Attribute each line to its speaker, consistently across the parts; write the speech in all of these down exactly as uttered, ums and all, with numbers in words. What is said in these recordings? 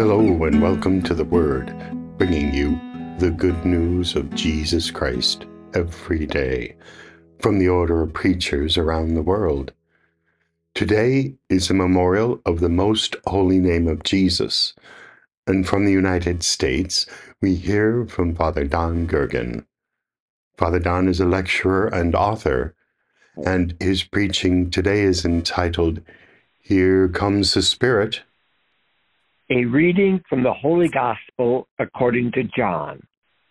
Speaker 1: Hello and welcome to The Word, bringing you the good news of Jesus Christ every day from the order of preachers around the world. Today is a memorial of the Most Holy Name of Jesus, and from the United States we hear from Father Don Gergen. Father Don is a lecturer and author, and his preaching today is entitled, Here Comes the Spirit.
Speaker 2: A reading from the Holy Gospel according to John.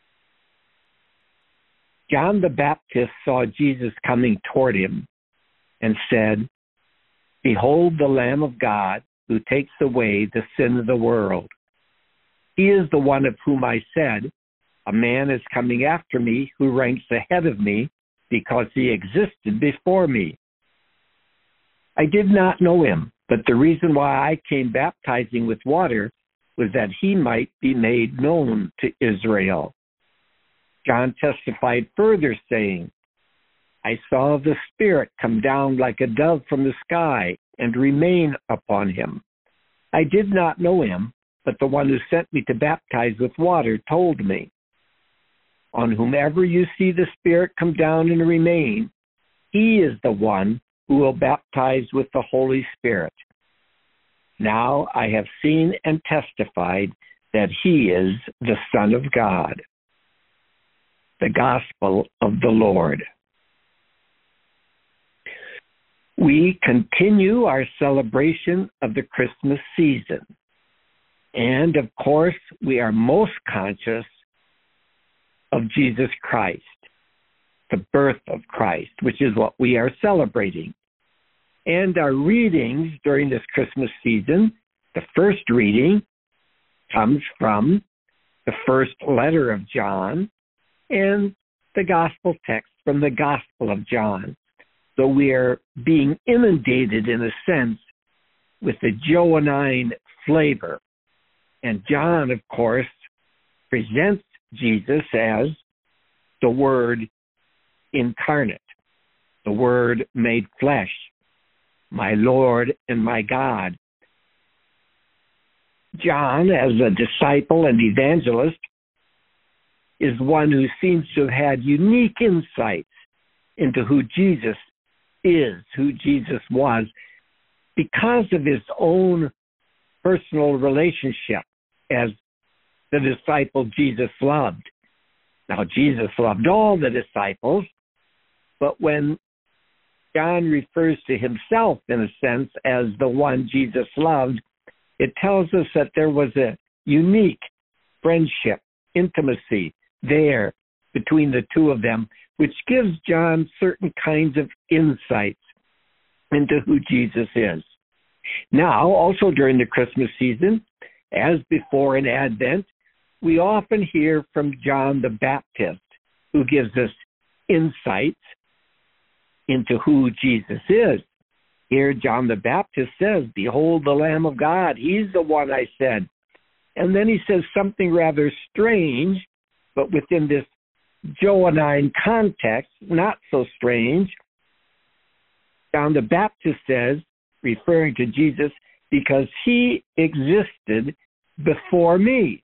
Speaker 2: John the Baptist saw Jesus coming toward him and said, Behold the Lamb of God who takes away the sin of the world. He is the one of whom I said, A man is coming after me who ranks ahead of me because he existed before me. I did not know him, but the reason why I came baptizing with water was that he might be made known to Israel. John testified further, saying, I saw the Spirit come down like a dove from the sky and remain upon him. I did not know him, but the one who sent me to baptize with water told me, On whomever you see the Spirit come down and remain, he is the one who will baptize with the Holy Spirit. Now I have seen and testified that he is the Son of God. The Gospel of the Lord. We continue our celebration of the Christmas season. And of course, we are most conscious of Jesus Christ, the birth of Christ, which is what we are celebrating. And our readings during this Christmas season, the first reading comes from the first letter of John and the gospel text from the Gospel of John. So we are being inundated, in a sense, with the Johannine flavor. And John, of course, presents Jesus as the Word incarnate, the Word made flesh, my Lord and my God. John, as a disciple and evangelist, is one who seems to have had unique insights into who Jesus is, who Jesus was, because of his own personal relationship as the disciple Jesus loved. Now, Jesus loved all the disciples, but when John refers to himself, in a sense, as the one Jesus loved, it tells us that there was a unique friendship, intimacy there between the two of them, which gives John certain kinds of insights into who Jesus is. Now, also during the Christmas season, as before in Advent, we often hear from John the Baptist, who gives us insights into who Jesus is. Here, John the Baptist says, Behold the Lamb of God. He's the one I said. And then he says something rather strange, but within this Johannine context, not so strange. John the Baptist says, referring to Jesus, because he existed before me.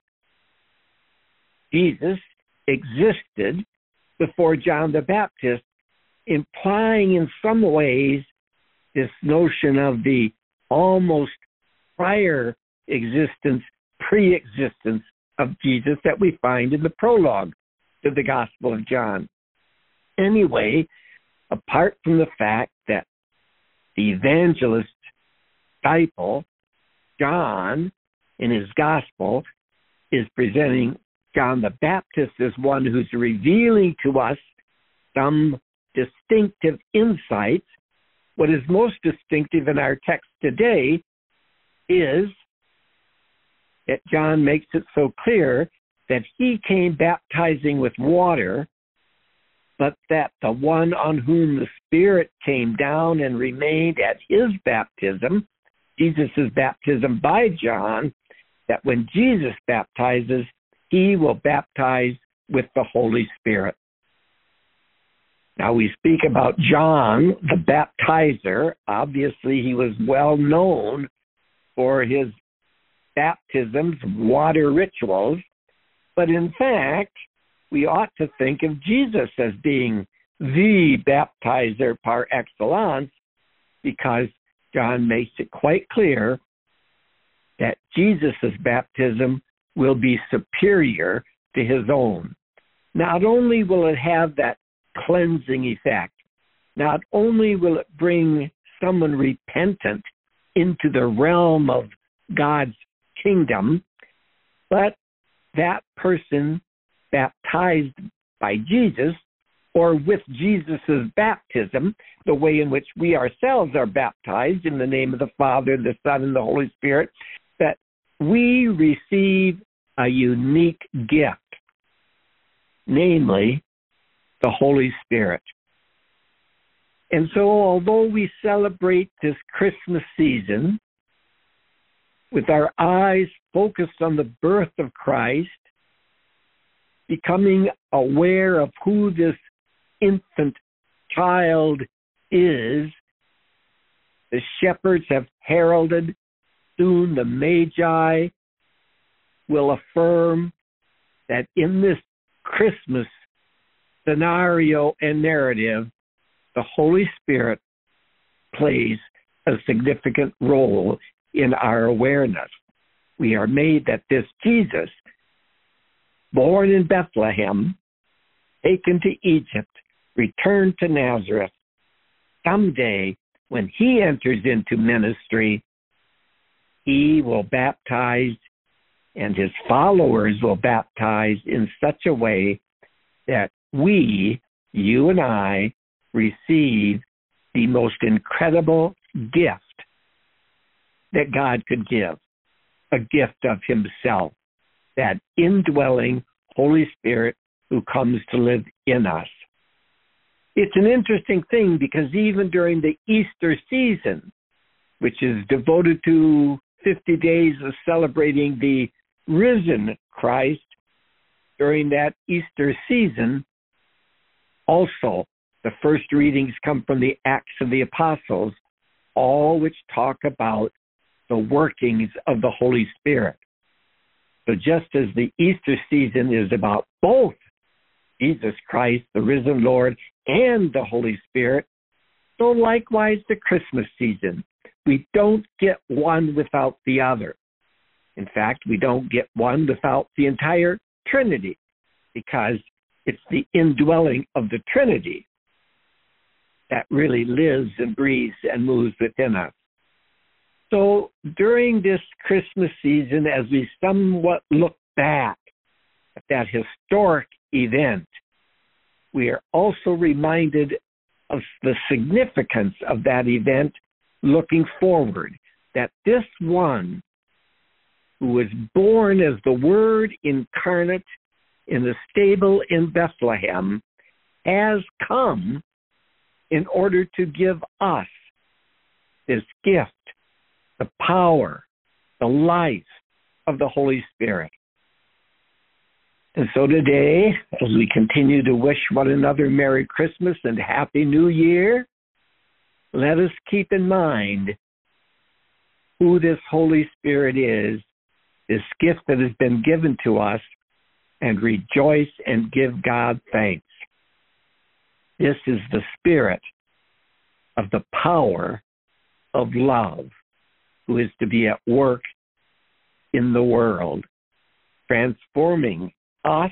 Speaker 2: Jesus existed before John the Baptist, implying in some ways this notion of the almost prior existence, pre-existence of Jesus that we find in the prologue to the Gospel of John. Anyway, apart from the fact that the evangelist disciple, John, in his Gospel, is presenting John the Baptist as one who's revealing to us some distinctive insights. What is most distinctive in our text today is that John makes it so clear that he came baptizing with water, but that the one on whom the Spirit came down and remained at his baptism, Jesus' baptism by John, that when Jesus baptizes, he will baptize with the Holy Spirit. Now, we speak about John, the baptizer. Obviously, he was well known for his baptisms, water rituals, but in fact, we ought to think of Jesus as being the baptizer par excellence, because John makes it quite clear that Jesus' baptism will be superior to his own. Not only will it have that cleansing effect, not only will it bring someone repentant into the realm of God's kingdom, but that person baptized by Jesus, or with Jesus' baptism, the way in which we ourselves are baptized in the name of the Father, the Son, and the Holy Spirit, that we receive a unique gift, namely the Holy Spirit. And so although we celebrate this Christmas season with our eyes focused on the birth of Christ, becoming aware of who this infant child is, the shepherds have heralded, soon the Magi will affirm that in this Christmas scenario and narrative, the Holy Spirit plays a significant role in our awareness. We are made that this Jesus, born in Bethlehem, taken to Egypt, returned to Nazareth, someday when he enters into ministry, he will baptize and his followers will baptize in such a way that we, you and I, receive the most incredible gift that God could give, a gift of himself, that indwelling Holy Spirit who comes to live in us. It's an interesting thing because even during the Easter season, which is devoted to fifty days of celebrating the risen Christ, during that Easter season, also the first readings come from the Acts of the Apostles, all which talk about the workings of the Holy Spirit. So just as the Easter season is about both Jesus Christ, the risen Lord, and the Holy Spirit, so likewise the Christmas season. We don't get one without the other. In fact, we don't get one without the entire Trinity, because it's the indwelling of the Trinity that really lives and breathes and moves within us. So during this Christmas season, as we somewhat look back at that historic event, we are also reminded of the significance of that event looking forward, that this one who was born as the Word incarnate in the stable in Bethlehem has come in order to give us this gift, the power, the life of the Holy Spirit. And so today, as we continue to wish one another Merry Christmas and Happy New Year, let us keep in mind who this Holy Spirit is, this gift that has been given to us, and rejoice and give God thanks. This is the Spirit of the power of love, who is to be at work in the world, transforming us,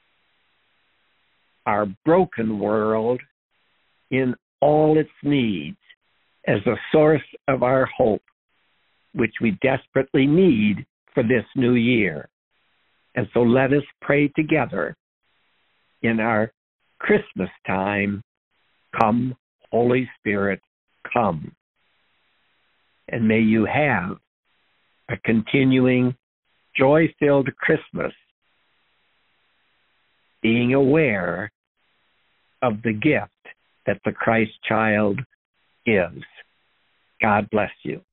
Speaker 2: our broken world, in all its needs, as a source of our hope, which we desperately need for this new year. And so let us pray together in our Christmas time, come, Holy Spirit, come. And may you have a continuing, joy-filled Christmas, being aware of the gift that the Christ child gives. God bless you.